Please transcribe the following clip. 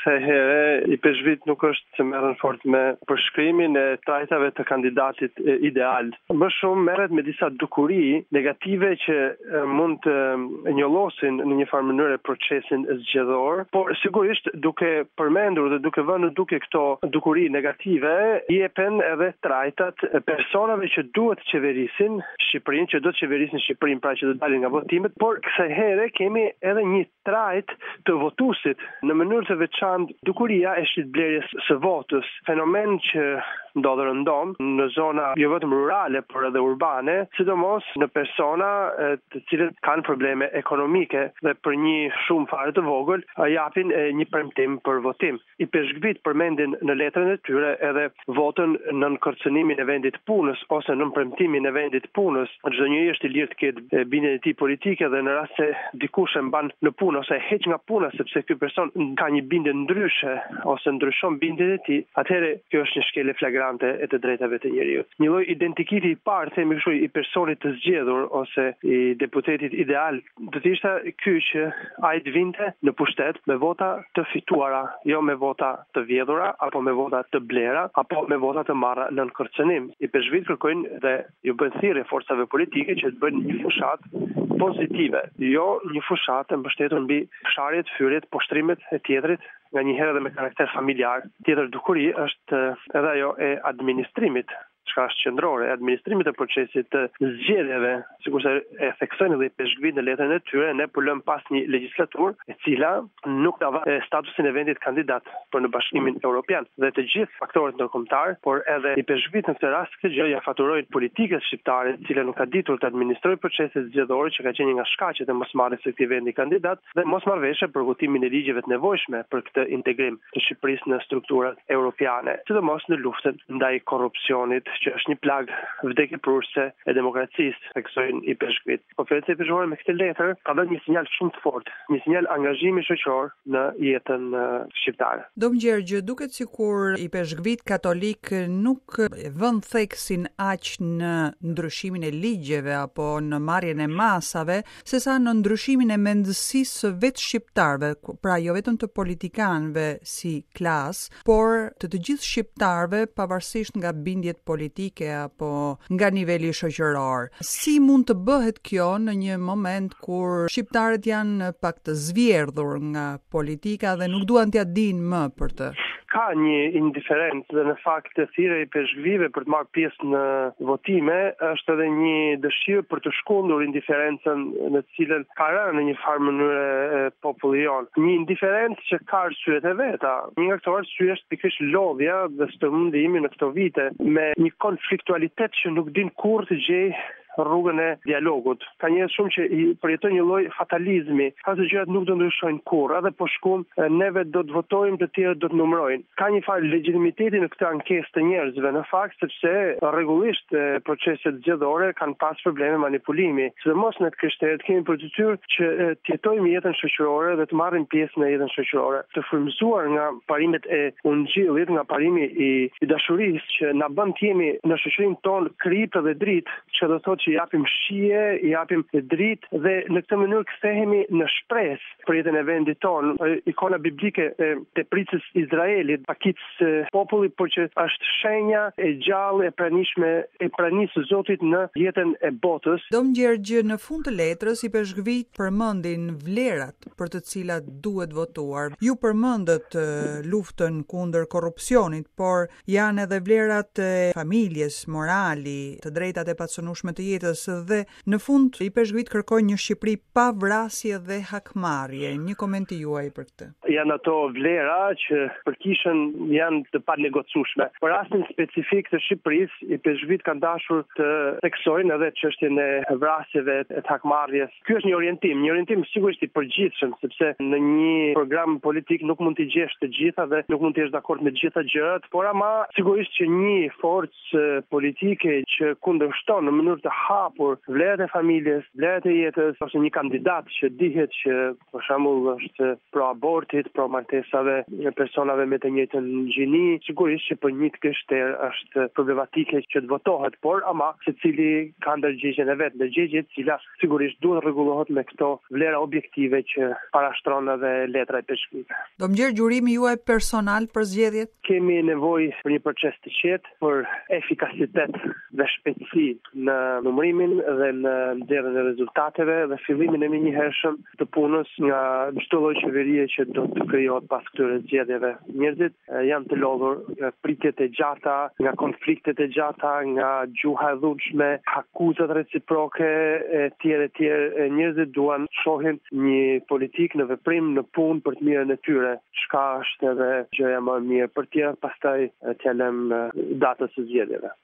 Se herë i peshvit nuk është se merren fort me përshkrimin e trajtave të kandidatit ideal. Më shumë merret me disa dukuri negative që mund të njollosin në një farë mënyrë procesin zgjedhor, por sigurisht duke përmendur dhe duke vënë në duke këto dukuri negative, jepen edhe trajtat e personave që duhet qeverisin Shqipërinë, që do të qeverisin Shqipërinë, pra që do dalin nga votimet, por kësaj here kemi edhe një trajt të votuesit në mënyrë të veçantë dukuria e shitblerjes së votës, fenomen që ndodh rëndom në zona jo vetëm rurale, por edhe urbane, sidomos në persona të cilët kanë probleme ekonomike dhe për një shumë fare të vogël japin një premtim për votim. I peshgvit përmendin në letrën e tyre edhe votën nën kërcënimin e vendit punës ose nën premtimin e vendit punës. Çdo njeri është i lirë të ketë bindjen e tij politike dhe në rast se dikush e mban në punë ose e heq nga puna sepse ky person ka një bindje ndryshe ose ndryshon bindjen e tij, atëherë kjo është një shkelje flagrante e të drejtave të njeriut. Një lloj identikiti i parë, themi kështu, i personit të zgjedhur ose i deputetit ideal, do të ishte ky që ai të vinte në pushtet me vota të fituara, jo me vota të vjedhura apo me vota të blera apo me vota të marra nën kërcënim. I peshvit kërkojnë dhe ju bën thirrje forcave politike që të bëjnë një fushat pozitive, jo një fushat e mbështetur mbi sharjet, fyrjet, poshtrimet e tjetrit, nga një herë edhe me karakter familjar. Tjetër dukuri është edhe ajo e administrimit, çka është qendrore, administrimit të procesit të zgjedhjeve, sikurse e theksojnë dhe i peshgvit në letrën e tyre, ne po lëm pas një legjislaturë e cila nuk ka statusin e vendit kandidat për në Bashkimin Evropian dhe të gjithë faktorët ndërkombëtar, por edhe i peshgvit në këtë rast këtë gjë ja faturojnë politikës shqiptare, e cila nuk ka ditur të administrojë proceset zgjedhore që ka qenë një nga shkaqet e mosmarrjes së këtij vendi kandidat dhe mosmarrveshje për votimin e ligjeve të nevojshme për këtë integrim të Shqipërisë në strukturat europiane, sidomos në luftën ndaj korrupsionit, që është një plagë vdekjeprurse e demokracisë, theksojnë i peshgvit. Konferenca e peshqore me këtë letër ka dhënë një sinjal shumë të fortë, një sinjal angazhimi shoqëror në jetën shqiptare. Dom Gjergj, duket sikur i peshgvit katolik nuk vën theksin aq në ndryshimin e ligjeve apo në marrjen e masave, sesa në ndryshimin e mendësisë së vetë shqiptarëve, pra jo vetëm të politikanëve si klasë, por të gjithë shqiptarëve pavarësisht nga bindjet politike apo nga niveli shoqëror. Si mund të bëhet kjo në një moment kur shqiptarët janë pak të zvjedhur nga politika dhe nuk duan t'ia dinë më për të? Ka një indiferencë dhe në fakt thirrja i peshgvive për të marrë pjesë në votime është edhe një dëshirë për të shkundur indiferencën në të cilën ka rënë në një farë mënyrë populli jon. Një indiferencë që ka arsyet e veta. Një nga këto arsye është pikërisht lodhja dhe stërmundimi në këto vite me një konfliktualitet që nuk din kurrë të gjejë rrugën e dialogut. Ka njerëz shumë që përjetojnë një lloj fatalizmi, ato gjërat nuk do ndryshojnë kurrë, edhe po shkojmë neve do të votojmë, të tjerët do të numërojnë. Ka një farë legitimiteti në këtë ankesë të njerëzve në fakt sepse rregullisht proceset zgjedhore kanë pas probleme manipulimi. Sidomos në këtë shtetë kemi për detyrë që të jetojmë jetën shoqërore dhe të marrim pjesë në jetën shoqërore, të frymëzuar nga parimet e ungjillit, nga parimi i dashurisë që na bën të jemi në shoqërinë tonë kripë dhe dritë, që do të thotë që japim shije, japim dritë dhe në këtë mënyrë kthehemi në shpresë për jetën e vendit tonë. Ikona biblike e tepritës Izraelit, pakicë populli, por që është shenja e gjallë e pranishme e pranisë së Zotit në jetën e botës. Dom Gjergj, në fund të letrës i peshgvit përmendin vlerat për të cilat duhet votuar. Ju përmendët luftën kundër korrupsionit, por janë edhe vlerat e familjes, morali, të drejtat e pasunueshme të jetës dhe në fund i peshgvit kërkojnë një Shqipëri pa vrasje dhe hakmarrje. Një komenti juaj për këtë. Janë ato vlera që për kishën janë të panegocueshme. Për rastin specifik të Shqipërisë, i peshgvit kanë dashur të theksojnë edhe çështjen e vrasjeve, e hakmarrjes. Ky është një orientim sigurisht i përgjithshëm, sepse në një program politik nuk mund t'i gjesh të gjitha dhe nuk mund të jesh dakord me të gjitha gjërat, por ama sigurisht që një forcë politike që kundërshton në mënyrë të hapur vlerat e familjes, vlerat e jetës, ose një kandidat që dihet që për shembull është pro abortit, pro martesave personave me të njëjtën gjini, sigurisht që për një kështer është problematike që të votohet, por ama secili ka ndërgjegjen e vet, ndërgjegje e cila sigurisht duhet rregullohet me këto vlera objektive që parashtron edhe letra e peshkimit. Do më gjerë gjurimi juaj personal për zgjedhjet? Kemi nevojë për një proces të qetë, për efikasitet dhe shpejtësi në numërimin dhe në nxjerrjen e rezultateve dhe fillimin e menjëhershëm të punës nga çdo lloj qeverie që do të krijohet pas këtyre zgjedhjeve. Njerëzit janë të lodhur nga pritjet e gjata, nga konfliktet e gjata, nga gjuha e dhunshme, akuzat reciproke e tjerë. Njerëzit duan shohin një politik në veprim, në punë për të mirën e tyre. Çka është edhe gjëja më e mirë për tjerë, pastaj t'ja lëm datës së zgjedhjeve.